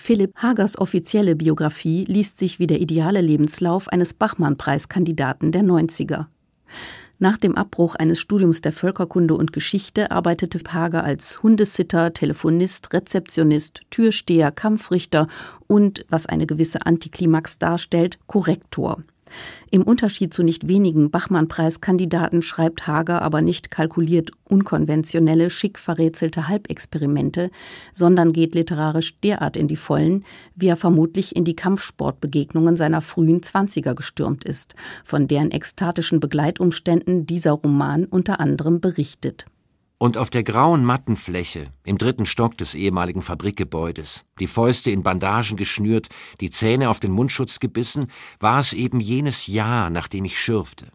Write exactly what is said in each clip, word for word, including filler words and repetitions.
Philipp Hagers offizielle Biografie liest sich wie der ideale Lebenslauf eines Bachmann-Preiskandidaten der neunziger. Nach dem Abbruch eines Studiums der Völkerkunde und Geschichte arbeitete Hager als Hundesitter, Telefonist, Rezeptionist, Türsteher, Kampfrichter und, was eine gewisse Antiklimax darstellt, Korrektor. Im Unterschied zu nicht wenigen Bachmann-Preiskandidaten schreibt Hager aber nicht kalkuliert unkonventionelle, schick verrätselte Halbexperimente, sondern geht literarisch derart in die Vollen, wie er vermutlich in die Kampfsportbegegnungen seiner frühen Zwanziger gestürmt ist, von deren ekstatischen Begleitumständen dieser Roman unter anderem berichtet. Und auf der grauen Mattenfläche im dritten Stock des ehemaligen Fabrikgebäudes, die Fäuste in Bandagen geschnürt, die Zähne auf den Mundschutz gebissen, war es eben jenes Jahr, nach dem ich schürfte.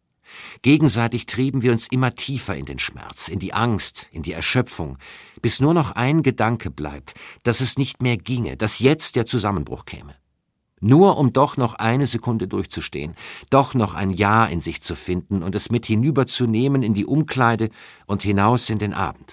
Gegenseitig trieben wir uns immer tiefer in den Schmerz, in die Angst, in die Erschöpfung, bis nur noch ein Gedanke bleibt, dass es nicht mehr ginge, dass jetzt der Zusammenbruch käme. Nur um doch noch eine Sekunde durchzustehen, doch noch ein Ja in sich zu finden und es mit hinüberzunehmen in die Umkleide und hinaus in den Abend.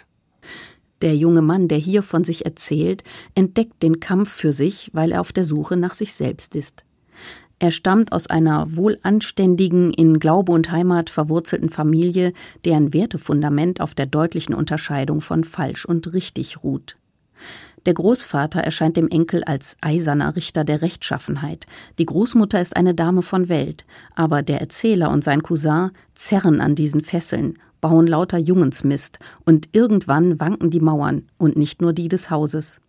Der junge Mann, der hier von sich erzählt, entdeckt den Kampf für sich, weil er auf der Suche nach sich selbst ist. Er stammt aus einer wohlanständigen, in Glaube und Heimat verwurzelten Familie, deren Wertefundament auf der deutlichen Unterscheidung von falsch und richtig ruht. Der Großvater erscheint dem Enkel als eiserner Richter der Rechtschaffenheit. Die Großmutter ist eine Dame von Welt. Aber der Erzähler und sein Cousin zerren an diesen Fesseln, bauen lauter Jungensmist. Und irgendwann wanken die Mauern und nicht nur die des Hauses.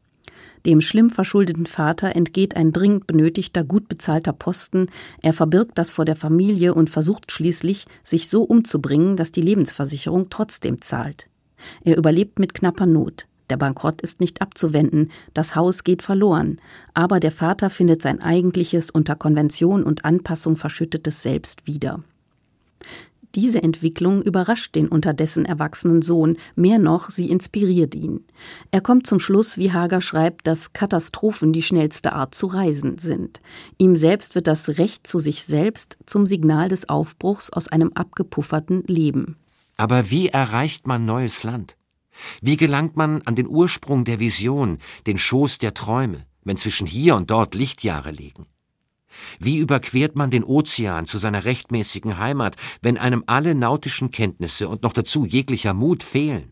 Dem schlimm verschuldeten Vater entgeht ein dringend benötigter, gut bezahlter Posten. Er verbirgt das vor der Familie und versucht schließlich, sich so umzubringen, dass die Lebensversicherung trotzdem zahlt. Er überlebt mit knapper Not. Der Bankrott ist nicht abzuwenden, das Haus geht verloren, aber der Vater findet sein eigentliches, unter Konvention und Anpassung verschüttetes Selbst wieder. Diese Entwicklung überrascht den unterdessen erwachsenen Sohn, mehr noch, sie inspiriert ihn. Er kommt zum Schluss, wie Hager schreibt, dass Katastrophen die schnellste Art zu reisen sind. Ihm selbst wird das Recht zu sich selbst zum Signal des Aufbruchs aus einem abgepufferten Leben. Aber wie erreicht man neues Land? Wie gelangt man an den Ursprung der Vision, den Schoß der Träume, wenn zwischen hier und dort Lichtjahre liegen? Wie überquert man den Ozean zu seiner rechtmäßigen Heimat, wenn einem alle nautischen Kenntnisse und noch dazu jeglicher Mut fehlen?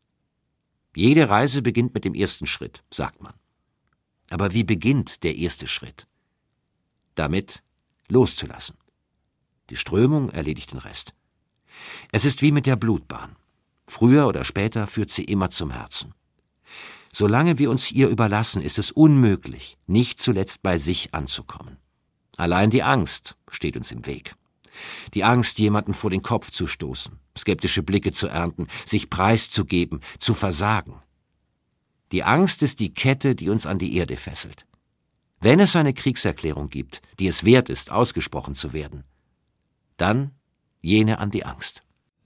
Jede Reise beginnt mit dem ersten Schritt, sagt man. Aber wie beginnt der erste Schritt? Damit loszulassen. Die Strömung erledigt den Rest. Es ist wie mit der Blutbahn. Früher oder später führt sie immer zum Herzen. Solange wir uns ihr überlassen, ist es unmöglich, nicht zuletzt bei sich anzukommen. Allein die Angst steht uns im Weg. Die Angst, jemanden vor den Kopf zu stoßen, skeptische Blicke zu ernten, sich preiszugeben, zu versagen. Die Angst ist die Kette, die uns an die Erde fesselt. Wenn es eine Kriegserklärung gibt, die es wert ist, ausgesprochen zu werden, dann jene an die Angst.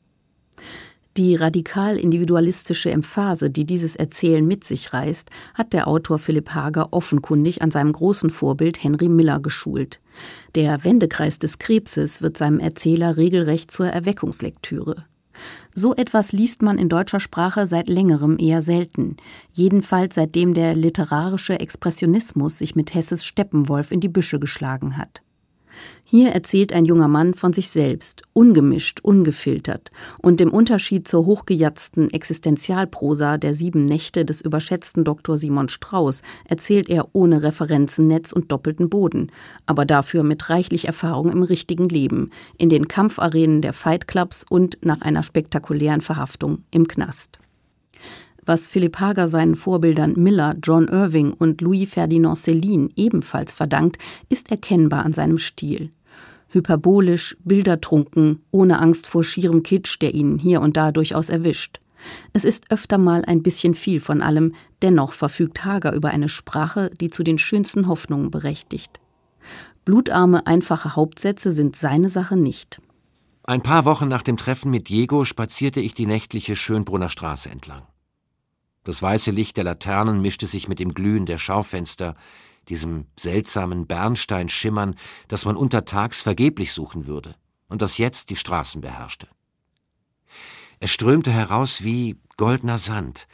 Die radikal individualistische Emphase, die dieses Erzählen mit sich reißt, hat der Autor Philipp Hager offenkundig an seinem großen Vorbild Henry Miller geschult. Der Wendekreis des Krebses wird seinem Erzähler regelrecht zur Erweckungslektüre. So etwas liest man in deutscher Sprache seit längerem eher selten, jedenfalls seitdem der literarische Expressionismus sich mit Hesses Steppenwolf in die Büsche geschlagen hat. Hier erzählt ein junger Mann von sich selbst, ungemischt, ungefiltert und im Unterschied zur hochgejatzten Existenzialprosa der Sieben Nächte des überschätzten Doktor Simon Strauß erzählt er ohne Referenzennetz und doppelten Boden, aber dafür mit reichlich Erfahrung im richtigen Leben, in den Kampfarenen der Fight Clubs und nach einer spektakulären Verhaftung im Knast. Was Philipp Hager seinen Vorbildern Miller, John Irving und Louis Ferdinand Céline ebenfalls verdankt, ist erkennbar an seinem Stil. Hyperbolisch, bildertrunken, ohne Angst vor schierem Kitsch, der ihn hier und da durchaus erwischt. Es ist öfter mal ein bisschen viel von allem, dennoch verfügt Hager über eine Sprache, die zu den schönsten Hoffnungen berechtigt. Blutarme, einfache Hauptsätze sind seine Sache nicht. Ein paar Wochen nach dem Treffen mit Diego spazierte ich die nächtliche Schönbrunner Straße entlang. Das weiße Licht der Laternen mischte sich mit dem Glühen der Schaufenster, diesem seltsamen Bernsteinschimmern, das man untertags vergeblich suchen würde und das jetzt die Straßen beherrschte. Es strömte heraus wie goldener Sand,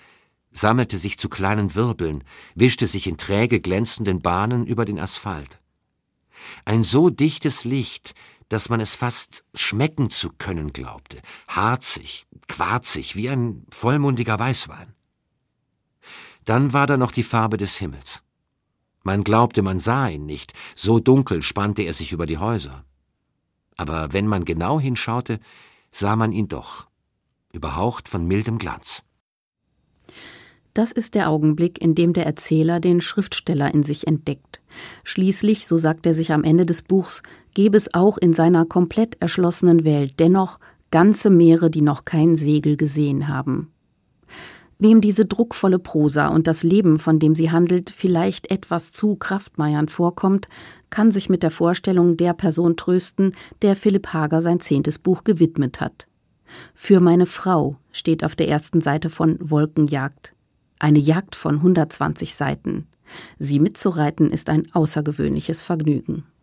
sammelte sich zu kleinen Wirbeln, wischte sich in träge glänzenden Bahnen über den Asphalt. Ein so dichtes Licht, dass man es fast schmecken zu können glaubte, harzig, quarzig, wie ein vollmundiger Weißwein. Dann war da noch die Farbe des Himmels. Man glaubte, man sah ihn nicht, so dunkel spannte er sich über die Häuser. Aber wenn man genau hinschaute, sah man ihn doch, überhaucht von mildem Glanz. Das ist der Augenblick, in dem der Erzähler den Schriftsteller in sich entdeckt. Schließlich, so sagt er sich am Ende des Buchs, gäbe es auch in seiner komplett erschlossenen Welt dennoch ganze Meere, die noch kein Segel gesehen haben. Wem diese druckvolle Prosa und das Leben, von dem sie handelt, vielleicht etwas zu kraftmeiernd vorkommt, kann sich mit der Vorstellung der Person trösten, der Philipp Hager sein zehntes Buch gewidmet hat. Für meine Frau steht auf der ersten Seite von Wolkenjagd. Eine Jagd von hundertzwanzig Seiten. Sie mitzureiten ist ein außergewöhnliches Vergnügen.